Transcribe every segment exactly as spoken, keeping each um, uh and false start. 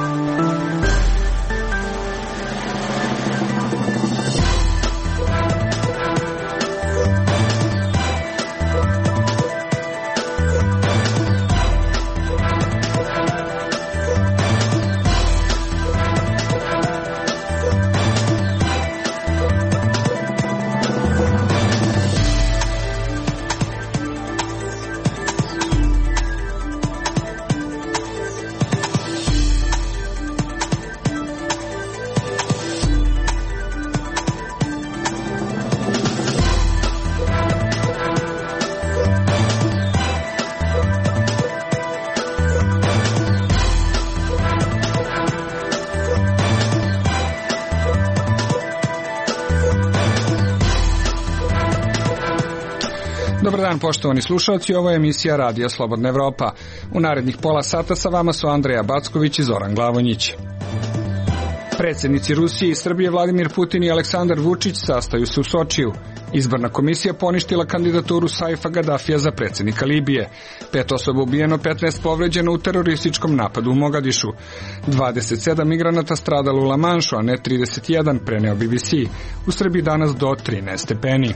Dobar dan, poštovani slušalci, ovo je emisija Radija Slobodna Evropa. U narednih pola sata sa vama su Andreja Backović i Zoran Glavonjić. Predsjednici Rusije i Srbije Vladimir Putin i Aleksandar Vučić sastaju se u Sočiju. Izborna komisija poništila kandidaturu Saifa Gadafija za predsjednika Libije. Pet osoba ubijeno, petnaest povređeno u terorističkom napadu u Mogadišu. dvadeset sedam migranata stradalo u Lamanšu, a ne trideset jedan, preneo B B C. U Srbiji danas do trinaest stepeni.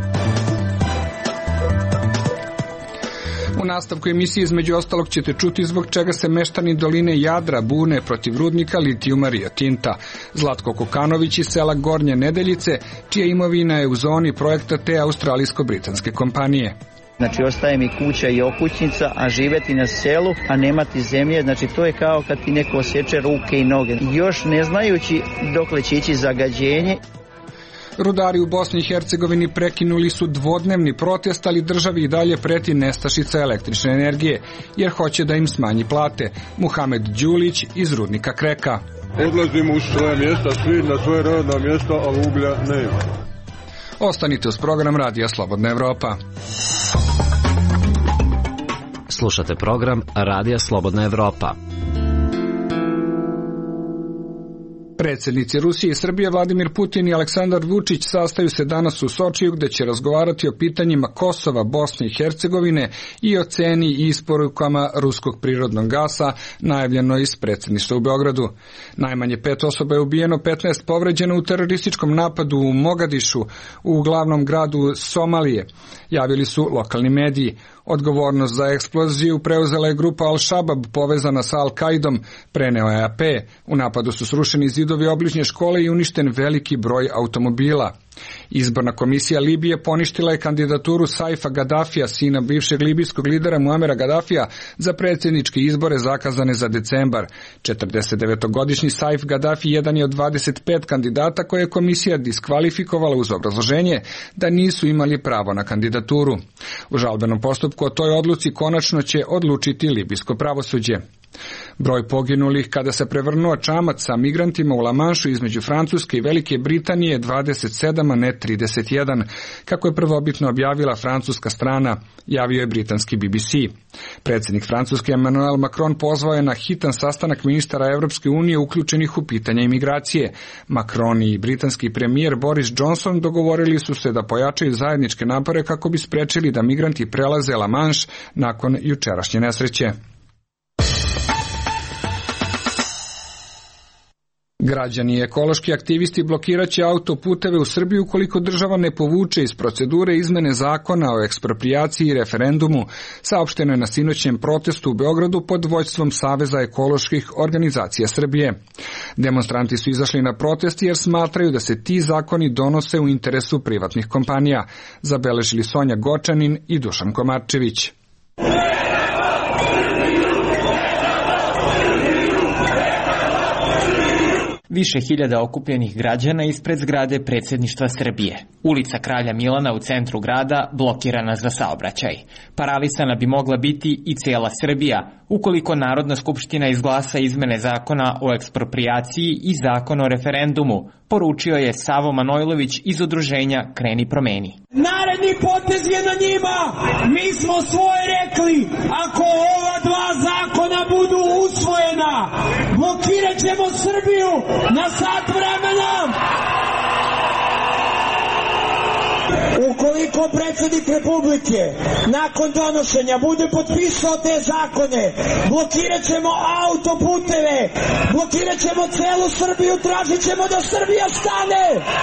U nastavku emisije između ostalog ćete čuti zbog čega se meštani doline Jadra bune protiv rudnika litijuma Rio Tinta. Zlatko Kokanović iz sela Gornje Nedeljice, čija imovina je u zoni projekta te australijsko-britanske kompanije. Znači, ostaje mi kuća i okućnica, a živeti na selu, a nemati zemlje, znači to je kao kad ti neko osječe ruke i noge. Još ne znajući dokle će ići zagađenje. Rudari u Bosni i Hercegovini prekinuli su dvodnevni protest, ali državi i dalje preti nestašica električne energije, jer hoće da im smanji plate. Muhamed Đulić iz rudnika Kreka. Odlazimo u svoje mjesta, svi na svoje radna mjesta, ali uglja nema. Ostanite uz program Radija Slobodna Evropa. Slušate program Radija Slobodna Evropa. Predsjednici Rusije i Srbije Vladimir Putin i Aleksandar Vučić sastaju se danas u Sočiju, gde će razgovarati o pitanjima Kosova, Bosne i Hercegovine i o ceni i isporukama ruskog prirodnog gasa, najavljeno iz predsjedništva u Beogradu. Najmanje pet osoba je ubijeno, petnaest povređeno u terorističkom napadu u Mogadišu, u glavnom gradu Somalije, javili su lokalni mediji. Odgovornost za eksploziju preuzela je grupa Al-Shabab povezana sa Al-Kaidom, preneo je A P. U napadu su srušeni zidovi obližnje škole i uništen veliki broj automobila. Izborna komisija Libije poništila je kandidaturu Saifa Gadafija, sina bivšeg libijskog lidera Muamera Gadafija, za predsjedničke izbore zakazane za decembar. četrdesetdevetogodišnji Saif Gadafi jedan je od dvadeset pet kandidata koje je komisija diskvalifikovala uz obrazloženje da nisu imali pravo na kandidaturu. U žalbenom postupku o toj odluci konačno će odlučiti libijsko pravosuđe. Broj poginulih kada se prevrnuo čamac sa migrantima u Lamanšu između Francuske i Velike Britanije je dvadeset sedam, a ne trideset jedan, kako je prvobitno objavila francuska strana, javio je britanski B B C. Predsjednik Francuske Emmanuel Macron pozvao je na hitan sastanak ministara Evropske unije uključenih u pitanja imigracije. Macron i britanski premijer Boris Johnson dogovorili su se da pojačaju zajedničke napore kako bi sprečili da migranti prelaze La Manche nakon jučerašnje nesreće. Građani i ekološki aktivisti blokirat će autoputeve u Srbiji ukoliko država ne povuče iz procedure izmene zakona o eksproprijaciji i referendumu, saopšteno je na sinoćnjem protestu u Beogradu pod vođstvom Saveza ekoloških organizacija Srbije. Demonstranti su izašli na protest jer smatraju da se ti zakoni donose u interesu privatnih kompanija, zabeležili Sonja Gočanin i Dušan Komarčević. Više hiljada okupljenih građana ispred zgrade predsjedništva Srbije. Ulica Kralja Milana u centru grada blokirana za saobraćaj. Paralisana bi mogla biti i cijela Srbija, ukoliko Narodna skupština izglasa izmene zakona o eksproprijaciji i zakon o referendumu, poručio je Savo Manojlović iz udruženja Kreni promeni. Naredni potez je na njima. Mi smo svoje rekli. Ako ova dva zakona budu usvojena, blokirat ćemo Srbiju na sat vremena. Ukoliko predsjednik Republike nakon donošenja bude potpisao te zakone, blokirat ćemo autoputeve, blokirat ćemo celu Srbiju, tražit ćemo da Srbija stane.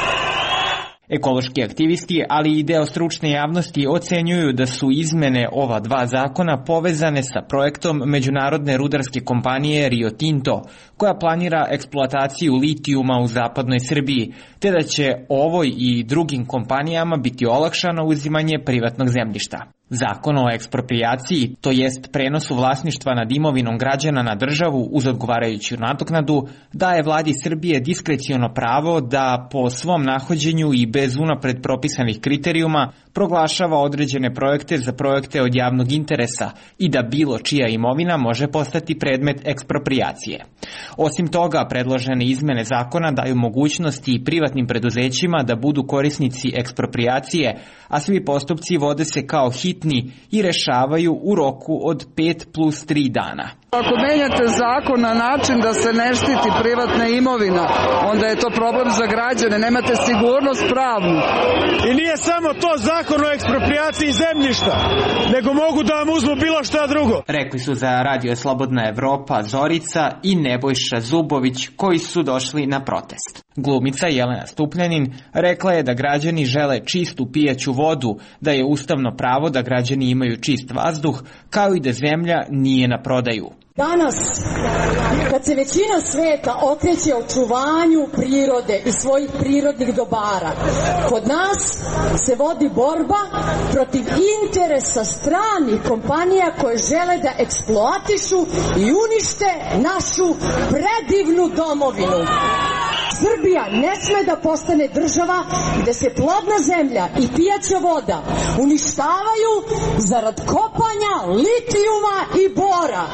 Ekološki aktivisti, ali i deo stručne javnosti ocenjuju da su izmene ova dva zakona povezane sa projektom međunarodne rudarske kompanije Rio Tinto, koja planira eksploataciju litijuma u zapadnoj Srbiji, te da će ovoj i drugim kompanijama biti olakšano uzimanje privatnog zemljišta. Zakon o eksproprijaciji, to jest prenosu vlasništva nad imovinom građana na državu uz odgovarajuću nadoknadu, daje vladi Srbije diskreciono pravo da po svom nahođenju i bez unapred propisanih kriterijuma proglašava određene projekte za projekte od javnog interesa i da bilo čija imovina može postati predmet eksproprijacije. Osim toga, predložene izmene zakona daju mogućnosti i privatnim preduzećima da budu korisnici eksproprijacije, a svi postupci vode se kao hitni i rešavaju u roku od pet plus tri dana. Ako menjate zakon na način da se ne štiti privatna imovina, onda je to problem za građane, nemate sigurnost pravnu. I nije samo to zakon o eksproprijaciji zemljišta, nego mogu da vam uzmu bilo šta drugo. Rekli su za Radio Slobodna Evropa Zorica i Nebojša Zubović, koji su došli na protest. Glumica Jelena Stupljanin rekla je da građani žele čistu pijaću vodu, da je ustavno pravo da građani imaju čist vazduh, kao i da zemlja nije na prodaju. Danas, kad se većina sveta okreće očuvanju prirode i svojih prirodnih dobara, kod nas se vodi borba protiv interesa stranih kompanija koje žele da eksploatišu i unište našu predivnu domovinu. Srbija ne sme da postane država gde se plodna zemlja i pijaća voda uništavaju zarad kopanja litijuma i bora.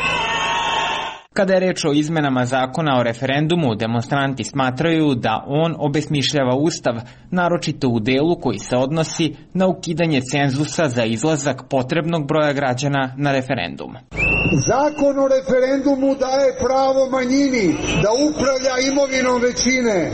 Kada je reč o izmenama zakona o referendumu, demonstranti smatraju da on obesmišljava Ustav, naročito u delu koji se odnosi na ukidanje cenzusa za izlazak potrebnog broja građana na referendum. Zakon o referendumu daje pravo manjini da upravlja imovinom većine.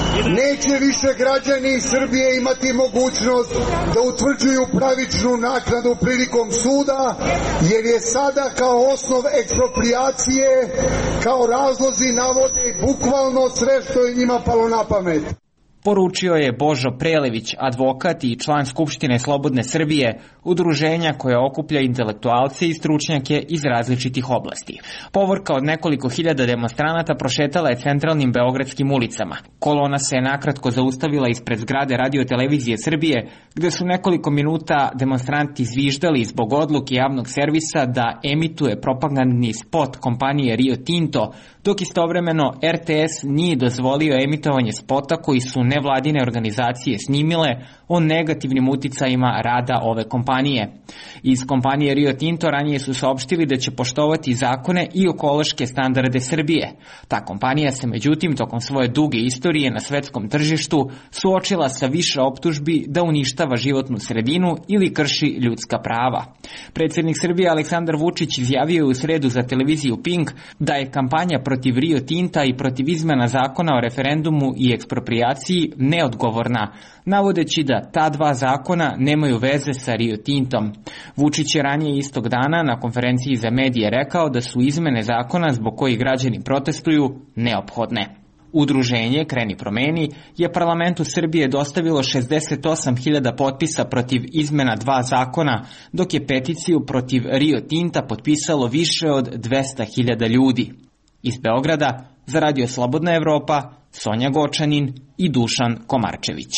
Neće više građani Srbije imati mogućnost da utvrđuju pravičnu naknadu prilikom suda, jer je sada kao osnov eksproprijacije, kao razlozi navode bukvalno sve što je njima palo na pamet. Poručio je Božo Prelević, advokat i član Skupštine Slobodne Srbije, udruženja koje okuplja intelektualce i stručnjake iz različitih oblasti. Povorka od nekoliko hiljada demonstranata prošetala je centralnim beogradskim ulicama. Kolona se je nakratko zaustavila ispred zgrade Radio-televizije Srbije, gde su nekoliko minuta demonstranti zviždali zbog odluke javnog servisa da emituje propagandni spot kompanije Rio Tinto, dok istovremeno R T S nije dozvolio emitovanje spota koji su nevladine organizacije snimile o negativnim uticajima rada ove kompanije. Iz kompanije Rio Tinto ranije su saopštili da će poštovati zakone i ekološke standarde Srbije. Ta kompanija se međutim tokom svoje duge istorije na svetskom tržištu suočila sa više optužbi da uništava životnu sredinu ili krši ljudska prava. Predsjednik Srbije Aleksandar Vučić izjavio je u sredu za televiziju Pink da je kampanja protiv Rio Tinta i protiv izmena zakona o referendumu i eksproprijaciji neodgovorna, navodeći da ta dva zakona nemaju veze sa Rio Tintom. Vučić je ranije istog dana na konferenciji za medije rekao da su izmene zakona zbog kojih građani protestuju neophodne. Udruženje Kreni promeni je parlamentu Srbije dostavilo šezdeset osam hiljada potpisa protiv izmena dva zakona, dok je peticiju protiv Rio Tinta potpisalo više od dvesta hiljada ljudi. Iz Beograda za Radio Slobodna Evropa, Sonja Gočanin i Dušan Komarčević.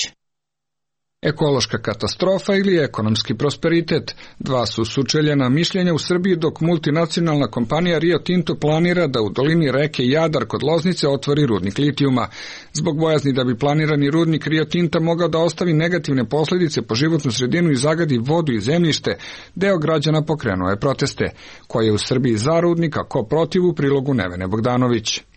Ekološka katastrofa ili ekonomski prosperitet. Dva su sučeljena mišljenja u Srbiji dok multinacionalna kompanija Rio Tinto planira da u dolini reke Jadar kod Loznice otvori rudnik litijuma. Zbog bojazni da bi planirani rudnik Rio Tinta mogao da ostavi negativne posljedice po životnu sredinu i zagadi vodu i zemljište, deo građana pokrenuo je proteste. Ko je u Srbiji za rudnik, a ko protiv, u prilogu Nevene Bogdanović.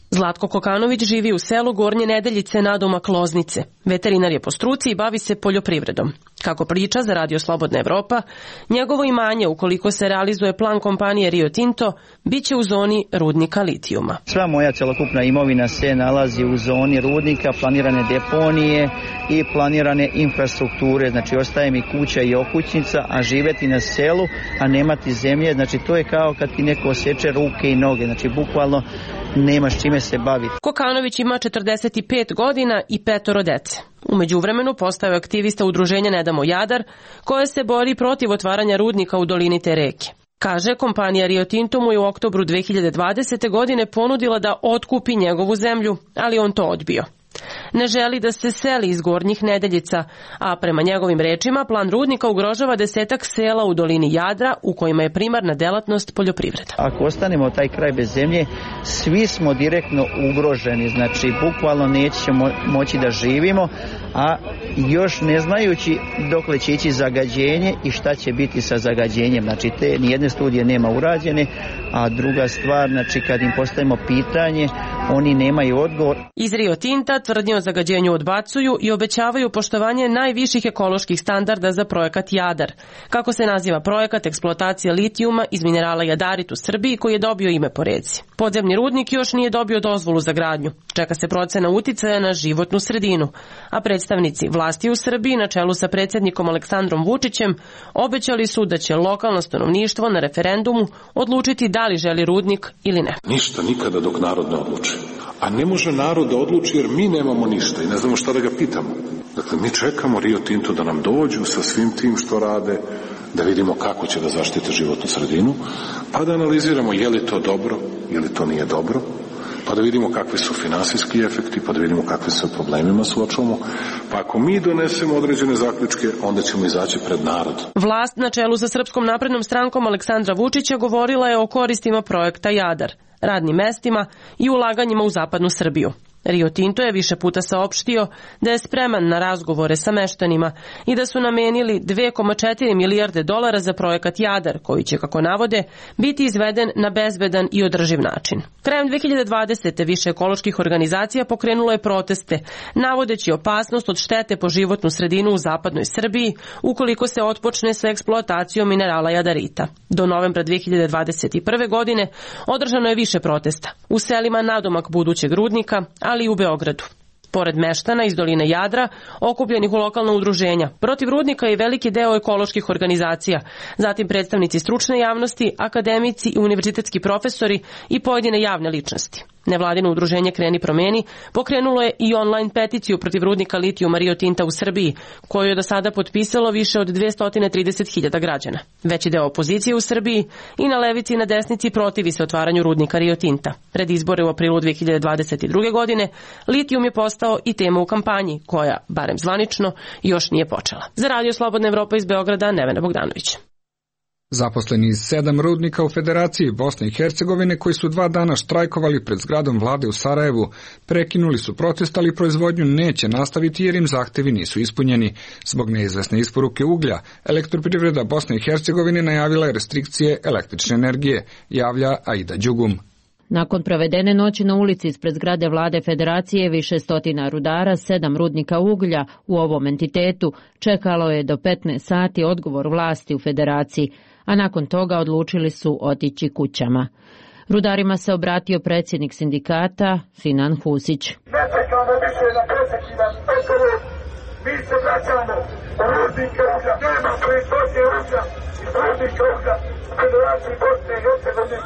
Zlatko Kokanović živi u selu Gornje Nedeljice nadomak Loznice. Veterinar je po struci i bavi se poljoprivredom. Kako priča za Radio Slobodna Evropa, njegovo imanje, ukoliko se realizuje plan kompanije Rio Tinto, bit će u zoni rudnika litijuma. Sva moja celokupna imovina se nalazi u zoni rudnika, planirane deponije i planirane infrastrukture. Znači, ostaje mi kuća i okućnica, a živeti na selu, a nemati zemlje, znači to je kao kad ti neko osječe ruke i noge, znači bukvalno nemaš čime se baviti. Kokanović ima četrdeset pet godina i petoro dece. U međuvremenu postao je aktivista udruženja Ne damo Jadar, koje se bori protiv otvaranja rudnika u dolini te reke. Kaže, kompanija Rio Tinto mu je u oktobru dve hiljade dvadesete. godine ponudila da otkupi njegovu zemlju, ali on to odbio. Ne želi da se seli iz Gornjih Nedeljica, a prema njegovim rečima plan rudnika ugrožava desetak sela u dolini Jadra u kojima je primarna delatnost poljoprivreda. Ako ostanemo taj kraj bez zemlje, svi smo direktno ugroženi, znači bukvalno nećemo moći da živimo, a još ne znajući dokle će ići zagađenje i šta će biti sa zagađenjem. Znači te nijedne studije nema urađene, a druga stvar, znači kad im postavimo pitanje, oni nemaju odgovor. Iz Rio Tinta tvrdnje o zagađenju odbacuju i obećavaju poštovanje najviših ekoloških standarda za projekat Jadar. Kako se naziva projekat eksploatacije litijuma iz minerala jadarit u Srbiji, koji je dobio ime po reci. Podzemni rudnik još nije dobio dozvolu za gradnju. Čeka se procena uticaja na životnu sredinu, a predstavnici vlasti u Srbiji na čelu sa predsjednikom Aleksandrom Vučićem obećali su da će lokalno stanovništvo na referendumu odlučiti da li želi rudnik ili ne. Ništa nikada dok narod ne odluči. A ne može narod da odluči jer mi nemamo ništa i ne znamo šta da ga pitamo. Dakle, mi čekamo Rio Tinto da nam dođu sa svim tim što rade, da vidimo kako će da zaštite životnu sredinu, pa da analiziramo je li to dobro ili to nije dobro, pa da vidimo kakvi su finansijski efekti, pa da vidimo kakvi se problemima suočavamo. Pa ako mi donesemo određene zaključke, onda ćemo izaći pred narod. Vlast na čelu sa Srpskom naprednom strankom Aleksandra Vučića govorila je o koristima projekta Jadar, radnim mestima i ulaganjima u zapadnu Srbiju. Rio Tinto je više puta saopštio da je spreman na razgovore sa meštanima i da su namenili dve zarez četiri milijarde dolara za projekat Jadar, koji će, kako navode, biti izveden na bezbedan i održiv način. Krajem dve hiljade dvadesete. više ekoloških organizacija pokrenulo je proteste, navodeći opasnost od štete po životnu sredinu u zapadnoj Srbiji ukoliko se otpočne sa eksploatacijom minerala jadarita. Do novembra dve hiljade dvadeset prve. godine održano je više protesta u selima nadomak budućeg rudnika, ali i u Beogradu. Pored meštana iz doline Jadra, okupljenih u lokalna udruženja, protiv rudnika je veliki deo ekoloških organizacija, zatim predstavnici stručne javnosti, akademici i univerzitetski profesori i pojedine javne ličnosti. Nevladino udruženje Kreni promeni pokrenulo je i online peticiju protiv rudnika litijuma Rio Tinta u Srbiji, koju je do sada potpisalo više od dvesta trideset hiljada građana. Veći deo opozicije u Srbiji i na levici i na desnici protivi se otvaranju rudnika Rio Tinta. Pred izbore u aprilu dve hiljade dvadeset druge. godine litijum je postao i tema u kampanji, koja, barem zvanično, još nije počela. Za Radio Slobodna Evropa iz Beograda, Nevena Bogdanović. Zaposleni iz sedam rudnika u Federaciji Bosne i Hercegovine, koji su dva dana štrajkovali pred zgradom vlade u Sarajevu, prekinuli su protest, ali proizvodnju neće nastaviti jer im zahtevi nisu ispunjeni. Zbog neizvesne isporuke uglja, Elektroprivreda Bosne i Hercegovine najavila je restrikcije električne energije, javlja Aida Đugum. Nakon provedene noći na ulici ispred zgrade vlade Federacije, više stotina rudara, sedam rudnika uglja u ovom entitetu čekalo je do petnaest sati odgovor vlasti u Federaciji, a nakon toga odlučili su otići kućama. Rudarima se obratio predsjednik sindikata Sinan Husić. Ne čekamo više na presekivan pekove, mi se vraćamo u rudnike uglja, nema proizvodnje uglja iz rudnika uglja u Federaciji Bosne i Hercegovine.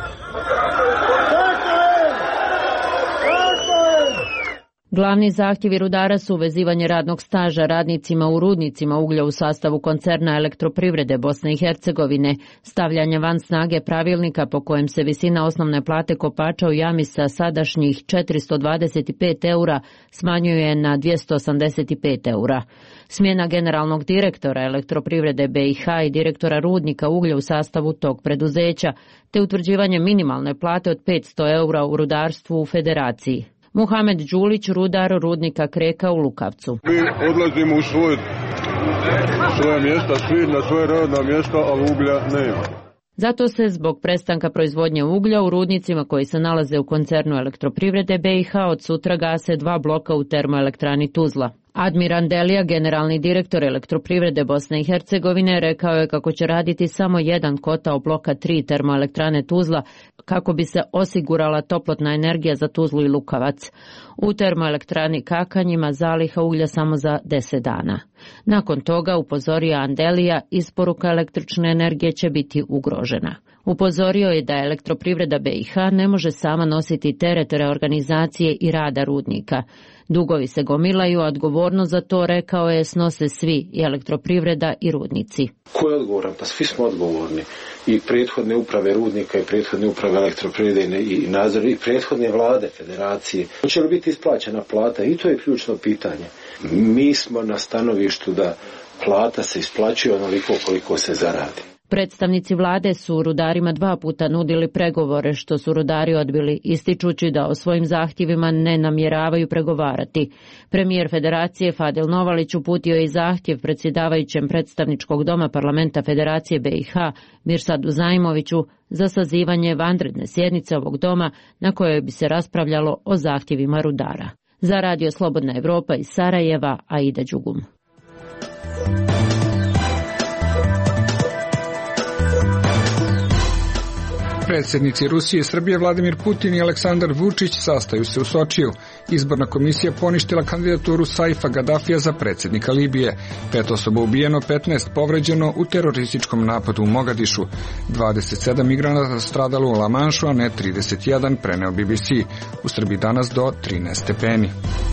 Glavni zahtjevi rudara su uvezivanje radnog staža radnicima u rudnicima uglja u sastavu koncerna Elektroprivrede Bosne i Hercegovine, stavljanje van snage pravilnika po kojem se visina osnovne plate kopača u jami sa sadašnjih četiristo dvadeset pet eura smanjuje na dvjesto osamdeset pet eura. Smjena generalnog direktora Elektroprivrede B i H i direktora rudnika uglja u sastavu tog preduzeća, te utvrđivanje minimalne plate od petsto eura u rudarstvu u Federaciji. Muhamed Đulić, rudar rudnika Kreka u Lukavcu. Mi odlazimo u svoj, svoje mjesta, svi na svoje radna mjesta, ali uglja nema. Zato se zbog prestanka proizvodnje uglja u rudnicima koji se nalaze u koncernu Elektroprivrede B i H od sutra gase dva bloka u termoelektrani Tuzla. Admir Andelija, generalni direktor Elektroprivrede Bosne i Hercegovine, rekao je kako će raditi samo jedan kotao bloka tri termoelektrane Tuzla kako bi se osigurala toplotna energija za Tuzlu i Lukavac. U termoelektrani Kakanj ima zaliha uglja samo za deset dana. Nakon toga, upozorio Andelija, isporuka električne energije će biti ugrožena. Upozorio je da Elektroprivreda B i H ne može sama nositi teret reorganizacije i rada rudnika. Dugovi se gomilaju, a odgovornost za to, rekao je, snose svi, i Elektroprivreda i rudnici. Ko je odgovoran? Pa svi smo odgovorni. I prethodne uprave rudnika, i prethodne uprave Elektroprivrede, i nadzor, i prethodne vlade federacije. Hoće li biti isplaćena plata? I to je ključno pitanje. Mi smo na stanovištu da plata se isplaćuje onoliko koliko se zaradi. Predstavnici vlade su rudarima dva puta nudili pregovore, što su rudari odbili, ističući da o svojim zahtjevima ne namjeravaju pregovarati. Premijer Federacije Fadil Novalić uputio je i zahtjev predsjedavajućem predstavničkog doma parlamenta Federacije B i H Mirsadu Zajmoviću za sazivanje vanredne sjednice ovog doma na kojoj bi se raspravljalo o zahtjevima rudara. Za Radio Slobodna Evropa iz Sarajeva, Aida Đugum. Predsjednici Rusije i Srbije Vladimir Putin i Aleksandar Vučić sastaju se u Sočiju. Izborna komisija poništila kandidaturu Saifa Gadafija za predsjednika Libije. Pet osoba ubijeno, petnaest povređeno u terorističkom napadu u Mogadišu. dvadeset sedam migranata stradalo u La Manšu, a ne trideset jedan, preneo B B C. U Srbiji danas do trinaest stepeni.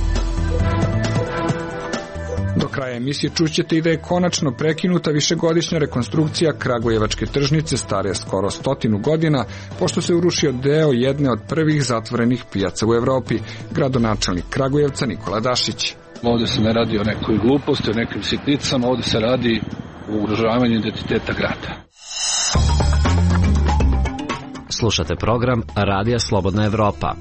Do kraja emisije čućete i da je konačno prekinuta višegodišnja rekonstrukcija Kragujevačke tržnice stare skoro stotinu godina, pošto se urušio deo jedne od prvih zatvorenih pijaca u Evropi, gradonačelnik Kragujevca Nikola Dašić. Ovdje se ne radi o nekoj gluposti, o nekim sitnicama, ovdje se radi o ugrožavanju identiteta grada. Slušate program Radija Slobodna Evropa.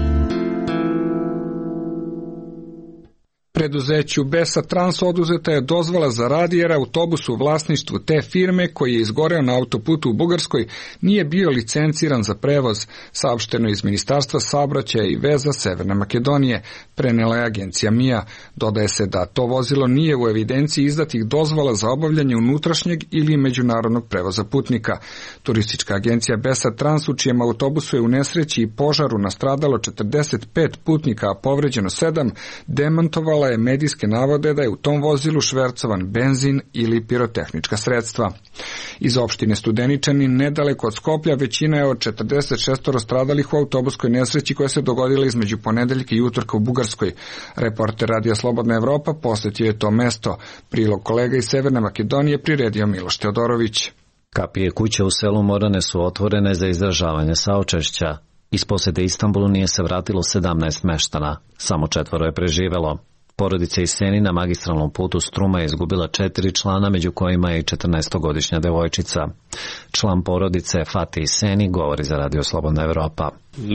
Preduzeću Besa Trans oduzeta je dozvola za rad jer autobus u vlasništvu te firme koji je izgoreo na autoputu u Bugarskoj nije bio licenciran za prevoz, saopšteno iz Ministarstva saobraćaja i veza Severne Makedonije, prenela je agencija M I A. Dodaje se da to vozilo nije u evidenciji izdatih dozvola za obavljanje unutrašnjeg ili međunarodnog prevoza putnika. Turistička agencija Besa Trans, u čijem autobusu je u nesreći i požaru nastradalo četrdeset pet putnika, a povređeno sedam, demantovala je medijske navode da je u tom vozilu švercovan benzin ili pirotehnička sredstva. Iz opštine Studeničani, nedaleko od Skoplja, većina je od četrdeset šest stradalih u autobuskoj nesreći koja se dogodila između ponedeljka i utorka u Bugarskoj. Reporter Radija Slobodna Evropa posjetio je to mesto. Prilog kolega iz Severne Makedonije priredio Miloš Teodorović. Kapije kuće u selu Morane su otvorene za izražavanje saučešća. Iz posete Istanbulu nije se vratilo sedamnaest meštana, samo četvoro je preživelo. Porodica iz Seni na magistralnom putu Struma je izgubila četiri člana, među kojima je i četrnaestogodišnja devojčica. Član porodice Fatih Seni govori za Radio Slobodna Evropa.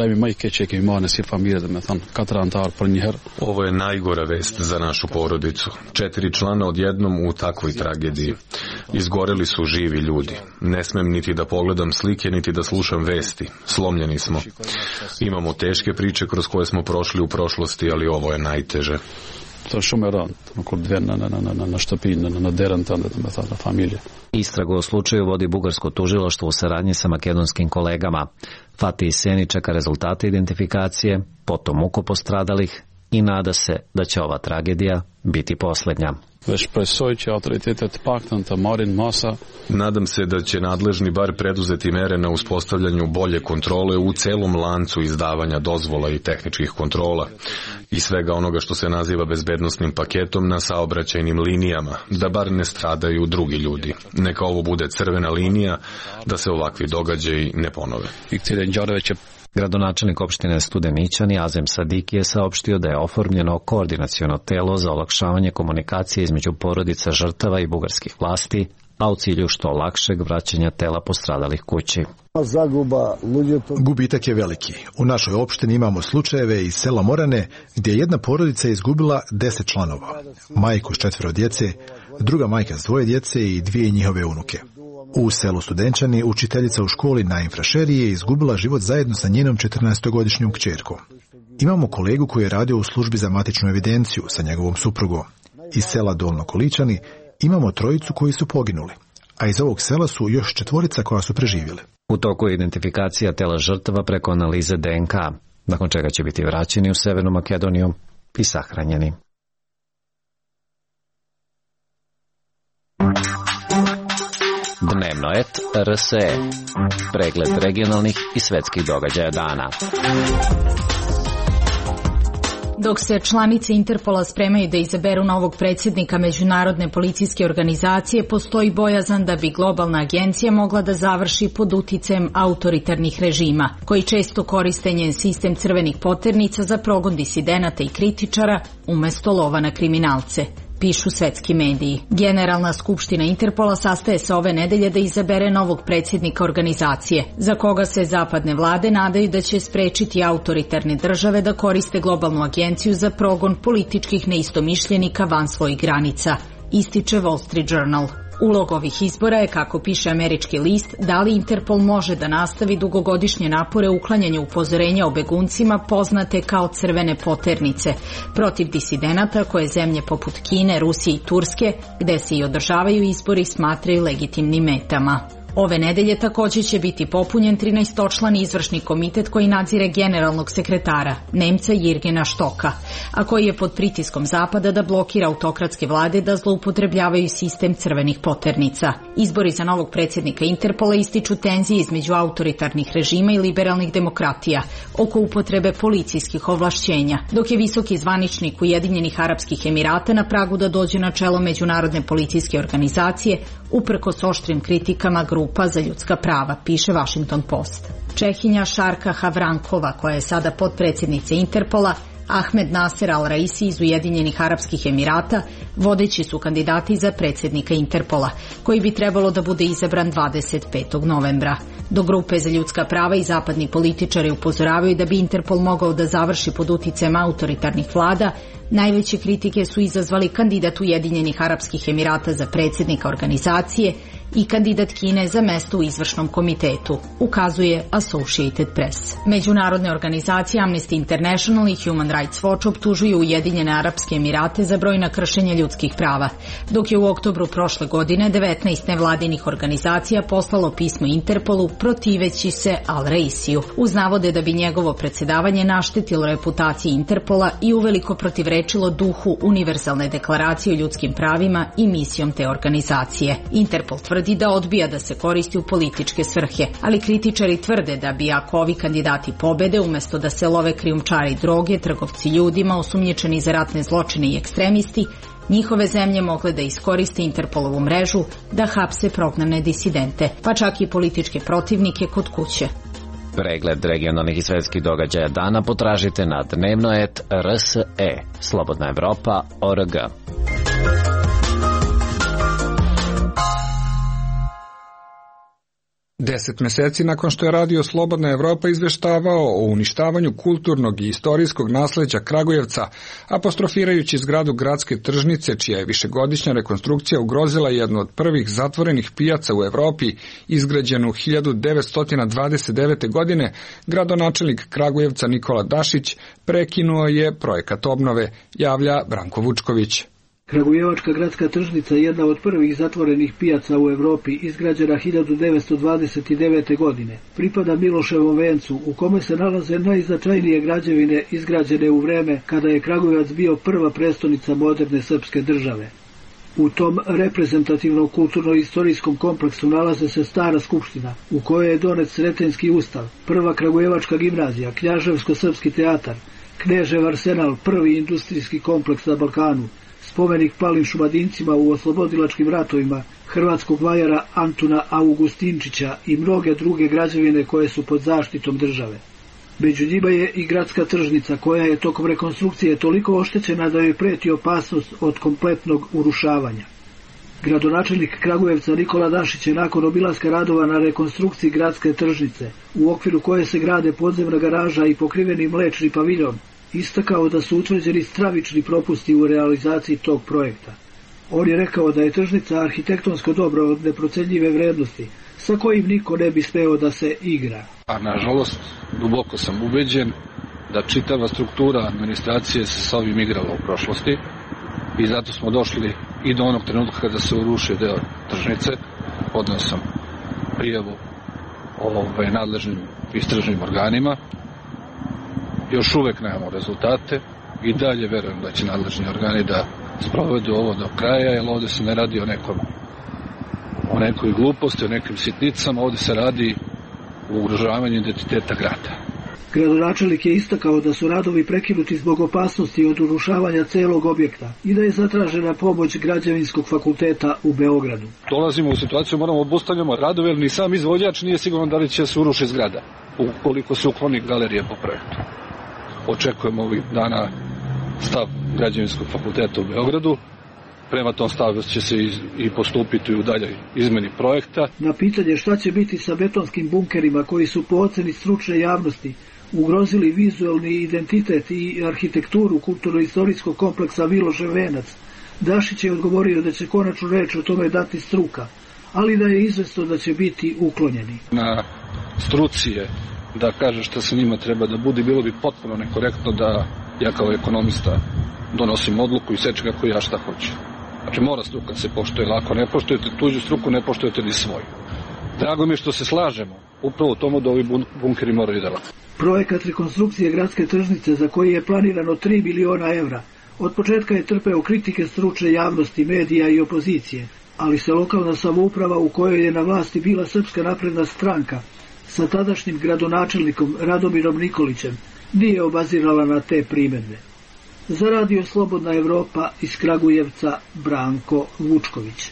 Ovo je najgora vest za našu porodicu. Četiri člana odjednom u takvoj tragediji. Izgoreli su živi ljudi. Ne smem niti da pogledam slike, niti da slušam vesti. Slomljeni smo. Imamo teške priče kroz koje smo prošli u prošlosti, ali ovo je najteže. Istragu o slučaju vodi bugarsko tužilaštvo u saradnji sa makedonskim kolegama. Fatih Seni čeka rezultate identifikacije, potom uko postradalih i nada se da će ova tragedija biti posljednja. Nadam se da će nadležni bar preduzeti mere na uspostavljanju bolje kontrole u celom lancu izdavanja dozvola i tehničkih kontrola i svega onoga što se naziva bezbednosnim paketom na saobraćajnim linijama, da bar ne stradaju drugi ljudi. Neka ovo bude crvena linija, da se ovakvi događaji ne ponove. Gradonačelnik opštine Studeničani Azem Sadiki je saopštio da je oformljeno koordinaciono telo za olakšavanje komunikacije između porodica žrtava i bugarskih vlasti, a u cilju što lakšeg vraćanja tela postradalih kući. Gubitak je veliki. U našoj opštini imamo slučajeve iz sela Morane gdje je jedna porodica izgubila deset članova. Majku s četvero djece, druga majka s dvoje djece i dvije njihove unuke. U selu Studenčani učiteljica u školi na Infrašeri je izgubila život zajedno sa njenom četrnaestogodišnjom kćerkom. Imamo kolegu koji je radio u službi za matičnu evidenciju sa njegovom suprugom. Iz sela Dolno Količani imamo trojicu koji su poginuli, a iz ovog sela su još četvorica koja su preživjeli. U toku je identifikacija tela žrtava preko analize D N K, nakon čega će biti vraćeni u Severnu Makedoniju i sahranjeni. Dnevnoet R S E, pregled regionalnih i svetskih događaja dana. Dok se članice Interpola spremaju da izaberu novog predsjednika Međunarodne policijske organizacije, postoji bojazan da bi globalna agencija mogla da završi pod uticajem autoritarnih režima, koji često koriste njen sistem crvenih poternica za progon disidenata i kritičara umesto lova na kriminalce, pišu svetski mediji. Generalna skupština Interpola sastaje se ove nedelje da izabere novog predsjednika organizacije, za koga se zapadne vlade nadaju da će sprečiti autoritarne države da koriste globalnu agenciju za progon političkih neistomišljenika van svojih granica, ističe Wall Street Journal. Ulog ovih izbora je, kako piše američki list, da li Interpol može da nastavi dugogodišnje napore u uklanjanju upozorenja o beguncima poznate kao crvene poternice protiv disidenata koje zemlje poput Kine, Rusije i Turske, gde se i održavaju izbori, smatraju legitimnim metama. Ove nedelje također će biti popunjen trinaestočlani izvršni komitet koji nadzire generalnog sekretara, Nemca Jirgena Štoka, a koji je pod pritiskom Zapada da blokira autokratske vlade da zloupotrebljavaju sistem crvenih poternica. Izbori za novog predsjednika Interpola ističu tenzije između autoritarnih režima i liberalnih demokratija oko upotrebe policijskih ovlašćenja, dok je visoki zvaničnik Ujedinjenih Arapskih Emirata na pragu da dođe na čelo Međunarodne policijske organizacije uprkos oštrim kritikama grupa za ljudska prava, piše Washington Post. Čehinja Šarka Havrankova, koja je sada potpredsjednica Interpola, Ahmed Nasser Al-Raisi iz Ujedinjenih Arapskih Emirata, vodeći su kandidati za predsjednika Interpola, koji bi trebalo da bude izabran dvadeset petog novembra. Do grupe za ljudska prava i zapadni političari upozoravaju da bi Interpol mogao da završi pod uticajem autoritarnih vlada, najveće kritike su izazvali kandidat Ujedinjenih Arapskih Emirata za predsjednika organizacije i kandidat Kine za mesto u izvršnom komitetu, ukazuje Associated Press. Međunarodne organizacije Amnesty International i Human Rights Watch optužuju Ujedinjene Arapske Emirate za brojna kršenja ljudskih prava, dok je u oktobru prošle godine devetnaest nevladinih organizacija poslalo pismo Interpolu protiveći se Al-Raisiju, uz navode da bi njegovo predsjedavanje naštetilo reputaciji Interpola i uveliko protivrečilo duhu Univerzalne deklaracije o ljudskim pravima i misijom te organizacije. Interpol tvrdi da odbija da se koristi u političke svrhe, ali kritičari tvrde da bi ako ovi kandidati pobede, umesto da se love krijumčari droge, trgovci ljudima, osumnjičeni za ratne zločine i ekstremisti, njihove zemlje mogle da iskoriste Interpolovu mrežu da hapse prognane disidente, pa čak i političke protivnike kod kuće. Pregled regionalnih i svetskih događaja dana potražite na dnevnoet R S E, Slobodna Evropa, O R G. Deset meseci nakon što je radio Slobodna Evropa izveštavao o uništavanju kulturnog i istorijskog nasleđa Kragujevca, apostrofirajući zgradu gradske tržnice, čija je višegodišnja rekonstrukcija ugrozila jednu od prvih zatvorenih pijaca u Evropi, izgrađenu hiljadu devetsto dvadeset devete. godine, gradonačelnik Kragujevca Nikola Dašić prekinuo je projekat obnove, javlja Branko Vučković. Kragujevačka gradska tržnica je jedna od prvih zatvorenih pijaca u Evropi, izgrađena hiljadu devetsto dvadeset devete. godine. Pripada Miloševom vencu, u kome se nalaze najznačajnije građevine izgrađene u vreme kada je Kragujevac bio prva prestonica moderne srpske države. U tom reprezentativnom kulturno-istorijskom kompleksu nalaze se Stara skupština, u kojoj je donet Sretenjski ustav, prva Kragujevačka gimnazija, Knjaževsko-srpski teatar, Knežev arsenal, prvi industrijski kompleks na Balkanu, spomenik palim šumadincima u oslobodilačkim ratovima, hrvatskog vajara Antuna Augustinčića i mnoge druge građevine koje su pod zaštitom države. Među njima je i gradska tržnica, koja je tokom rekonstrukcije toliko oštećena da joj preti opasnost od kompletnog urušavanja. Gradonačelnik Kragujevca Nikola Dašić je nakon obilaska radova na rekonstrukciji gradske tržnice, u okviru koje se grade podzemna garaža i pokriveni mlečni paviljon, istakao da su utvrđeni stravični propusti u realizaciji tog projekta. On je rekao da je tržnica arhitektonsko dobro od neprocenljive vrednosti, sa kojim niko ne bi smeo da se igra. A nažalost, duboko sam ubeđen da čitava struktura administracije se sa ovim igrala u prošlosti i zato smo došli i do onog trenutka kada se urušio deo tržnice. Podneo sam prijavu ovaj, nadležnim istražnim organima. Još uvek nemamo rezultate i dalje verujem da će nadležni organi da sprovedu ovo do kraja, jer ovde se ne radi o nekom o nekoj gluposti, o nekim sitnicama, ovde se radi o ugrožavanju identiteta grada. Gradonačelnik je istakao da su radovi prekinuti zbog opasnosti od urušavanja celog objekta i da je zatražena pomoć Građevinskog fakulteta u Beogradu. Dolazimo u situaciju, moramo obustavljamo radove, jer ni sam izvođač nije siguran da li će se uruši zgrada, ukoliko se ukloni galerije po projektu. Očekujemo ovih dana stav Građevinskog fakulteta u Beogradu. Prema tom stavu će se i postupiti u daljoj izmeni projekta. Na pitanje šta će biti sa betonskim bunkerima koji su po oceni stručne javnosti ugrozili vizualni identitet i arhitekturu kulturno-istorijskog kompleksa Milošev venac, Dašić je odgovorio da će konačnu reč o tome dati struka, ali da je izvesno da će biti uklonjeni. Na struci je da kaže šta se njima treba da bude, bilo bi potpuno nekorektno da ja kao ekonomista donosim odluku i seče kako ja šta hoću. Znači mora struka se poštuje, lako ne poštujete tuđu struku, ne poštujete ni svoju. Drago mi je što se slažemo upravo u tomu da ovi bunkeri moraju da rade. Projekat rekonstrukcije gradske tržnice, za koji je planirano tri miliona evra, od početka je trpeo kritike stručne javnosti, medija i opozicije, ali se lokalna samouprava u kojoj je na vlasti bila Srpska napredna stranka sa tadašnjim gradonačelnikom Radomirom Nikolićem nije obazirala na te primedbe. Za Radio Slobodna Evropa iz Kragujevca, Branko Vučković.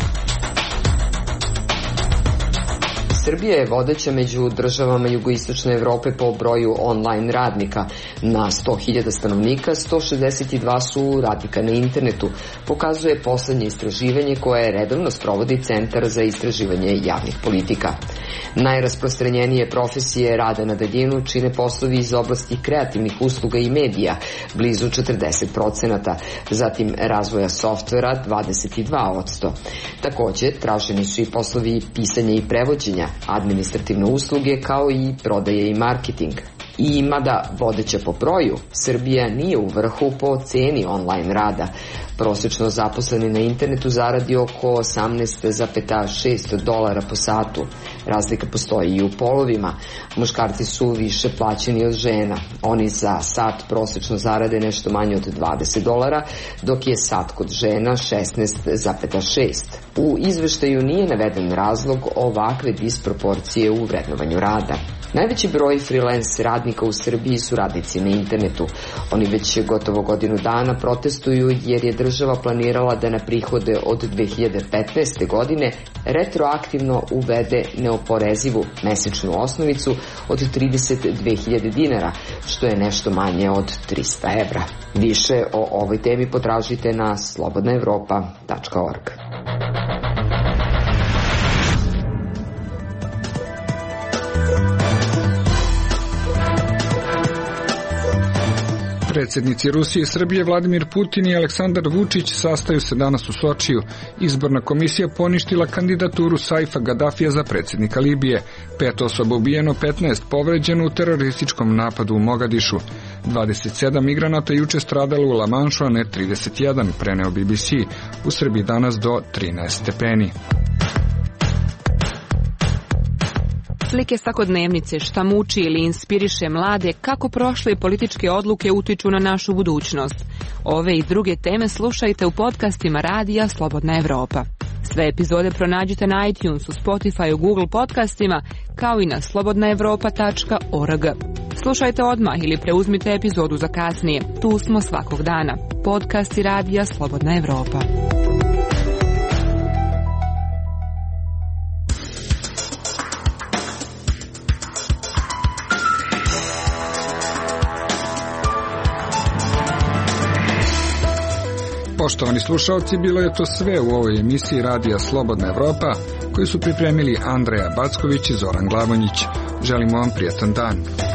Srbija je vodeća među državama jugoistočne Evrope po broju online radnika. Na sto hiljada stanovnika, sto šezdeset dva su radnika na internetu, pokazuje poslednje istraživanje koje redovno sprovodi Centar za istraživanje javnih politika. Najrasprostranjenije profesije rada na daljinu čine poslovi iz oblasti kreativnih usluga i medija, blizu četrdeset procenata, zatim razvoja softvera dvadeset dva posto. Takođe, traženi su i poslovi pisanja i prevođenja, administrativne usluge kao i prodaje i marketing. I mada vodeća po broju, Srbija nije u vrhu po ceni online rada. Prosečno zaposleni na internetu zaradi oko osamnaest zarez šest dolara po satu. Razlika postoji i u polovima. Muškarci su više plaćeni od žena. Oni za sat prosečno zarade nešto manje od dvadeset dolara, dok je sat kod žena šesnaest zarez šest. U izveštaju nije naveden razlog ovakve disproporcije u vrednovanju rada. Najveći broj freelance radnika u Srbiji su radnici na internetu. Oni već gotovo godinu dana protestuju jer je država planirala da na prihode od dve hiljade petnaeste. godine retroaktivno uvede neoporezivu mesečnu osnovicu od trideset dve hiljade dinara, što je nešto manje od trista evra. Više o ovoj temi potražite na slobodna evropa tačka org. Predsjednici Rusije i Srbije Vladimir Putin i Aleksandar Vučić sastaju se danas u Sočiju. Izborna komisija poništila kandidaturu Saifa Gadafija za predsjednika Libije. Pet osoba ubijeno, petnaest povređeno u terorističkom napadu u Mogadišu. dvadeset sedam migranata juče stradalo u La Manšu, a ne trideset jedan, preneo B B C. U Srbiji danas do trinaest stepeni. Slike svakodnevnice, šta muči ili inspiriše mlade, kako prošle političke odluke utiču na našu budućnost. Ove i druge teme slušajte u podcastima Radija Slobodna Evropa. Sve epizode pronađite na iTunesu, Spotifyu, Google podcastima, kao i na slobodna evropa tačka org. Slušajte odmah ili preuzmite epizodu za kasnije. Tu smo svakog dana. Podcasti Radija Slobodna Evropa. Poštovani slušalci, bilo je to sve u ovoj emisiji Radija Slobodna Evropa, koju su pripremili Andreja Backović i Zoran Glavonjić. Želimo vam prijatan dan.